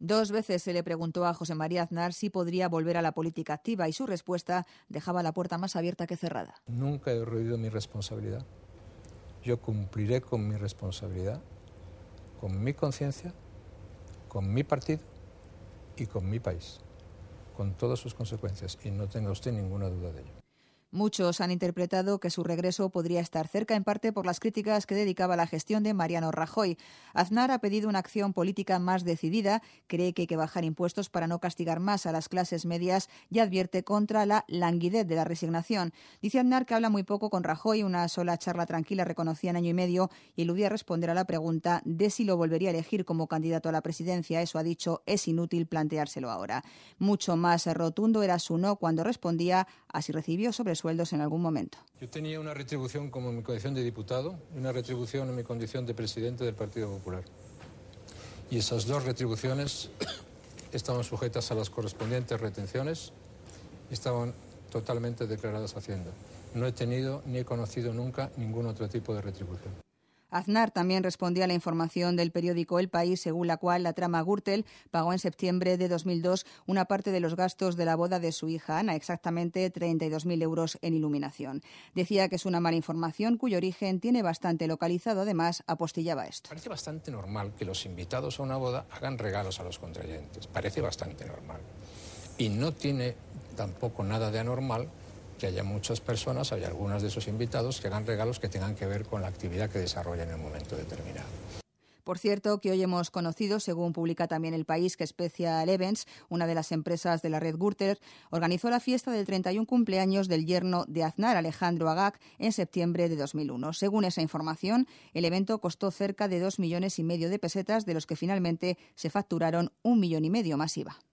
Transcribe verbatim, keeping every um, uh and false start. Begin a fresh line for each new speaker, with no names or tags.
Dos veces se le preguntó a José María Aznar si podría volver a la política activa y su respuesta dejaba la puerta más abierta que cerrada.
Nunca he eludido mi responsabilidad. Yo cumpliré con mi responsabilidad, con mi conciencia, con mi partido y con mi país, con todas sus consecuencias, y no tenga usted ninguna duda de ello.
Muchos han interpretado que su regreso podría estar cerca, en parte por las críticas que dedicaba a la gestión de Mariano Rajoy. Aznar ha pedido una acción política más decidida, cree que hay que bajar impuestos para no castigar más a las clases medias y advierte contra la languidez de la resignación. Dice Aznar que habla muy poco con Rajoy, una sola charla tranquila reconocía en año y medio, y eludía responder a la pregunta de si lo volvería a elegir como candidato a la presidencia. Eso ha dicho, es inútil planteárselo ahora. Mucho más rotundo era su no cuando respondía a si recibió sobre sueldos en algún momento.
Yo tenía una retribución como en mi condición de diputado y una retribución en mi condición de presidente del Partido Popular. Y esas dos retribuciones estaban sujetas a las correspondientes retenciones y estaban totalmente declaradas a Hacienda. No he tenido ni he conocido nunca ningún otro tipo de retribución.
Aznar también respondía a la información del periódico El País, según la cual la trama Gürtel pagó en septiembre de dos mil dos una parte de los gastos de la boda de su hija Ana, exactamente treinta y dos mil euros en iluminación. Decía que es una mala información cuyo origen tiene bastante localizado. Además, apostillaba esto.
Parece bastante normal que los invitados a una boda hagan regalos a los contrayentes. Parece bastante normal. Y no tiene tampoco nada de anormal que haya muchas personas, hay algunas de esos invitados que hagan regalos que tengan que ver con la actividad que desarrollan en un momento determinado.
Por cierto, que hoy hemos conocido, según publica también El País, que Special Events, una de las empresas de la red Gürtel, organizó la fiesta del treinta y un cumpleaños del yerno de Aznar, Alejandro Agag, en septiembre de dos mil uno. Según esa información, el evento costó cerca de dos millones y medio de pesetas, de los que finalmente se facturaron un millón y medio más I V A.